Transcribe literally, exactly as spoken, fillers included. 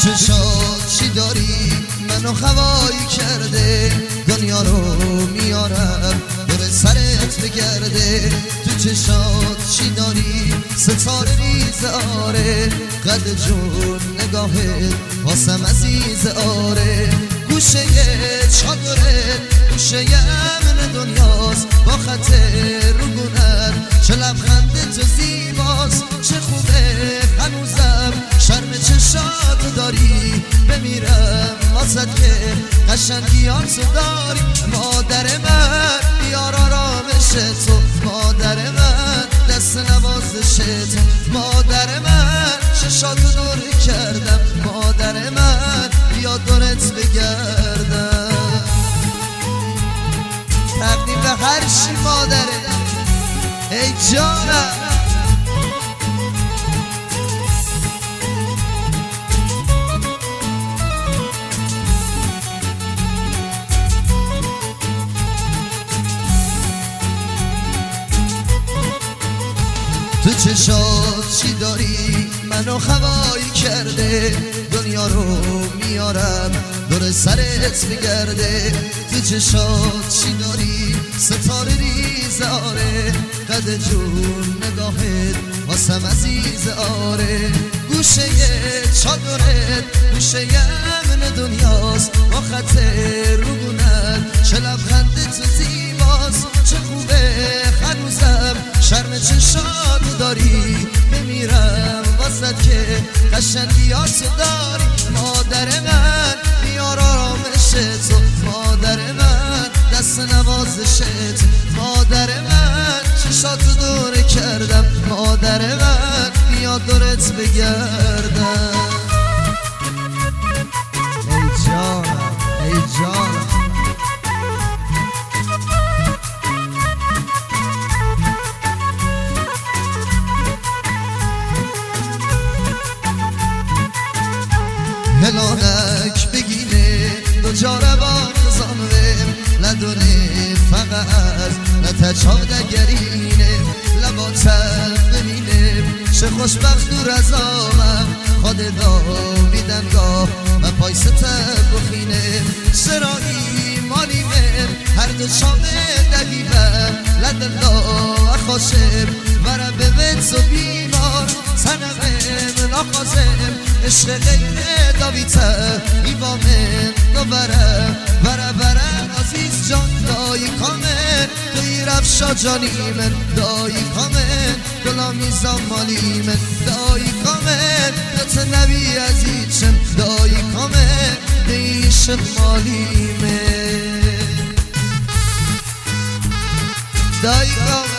چشات چی داری منو هوایی کرده، دنیا رو میارم دور سرت بگرده. تو چشات چی داری ستاره ریز آره، قد جون نگاهت واسم عزیز آره. گوشه چادرت گوشه امن دنیاست، با خط روگونت چه لبخند تو زیباست. چه خوبه هنوزم شرم چشات داری، بمیرم واسد که قشنگیاتو داری. مادر من بیار آرامش تو، مادر من دست نوازش تو، مادر من چشاتو دور کردم، مادر من بیا دورت بگردم. تقدیم به هر چی مادره ای جانم. تو چشات چی داری منو هوایی کرده، دنیا رو میارم دور سرت بگرده. تو چشات چی داری ستاره ریز آره، قد جون نگاهت واسم عزیز آره. گوشه چادرت گوشه امن دنیاست، با خط روگونت چه لبخند تو زیباست. چه خوبه هنوزم شرم چشات داری، بمیرم واسد که قشنگیاتو داری. مادر من بیار آرامش تو، مادر من دست نوازش تو، مادر من چشاتو دور کردم، مادر من بیا دورت بگردم. ای جانم ای جانم. هلانک بگینه دو جاره با خزانویم، لدونه فقط نتچاو دگرینه، لباتم ببینه چه خوشبخت دور از آمم. خود داویدنگاه و پای ستر بخینه، سرایی مالیمه هر دو شامه دقیبم. لدالله اخاشم ورم به بنز و بیمار، سنمم ناخازم عشق غیر داویتر ایوامن دوبرم بره بره عزیز جان. دایی کامن دوی رفشا جانی من، دایی کامن گلامی زمالی من، دایی کامن دوت نبی عزیزم، دایی کامن دوی شمالی من، دایی کامن.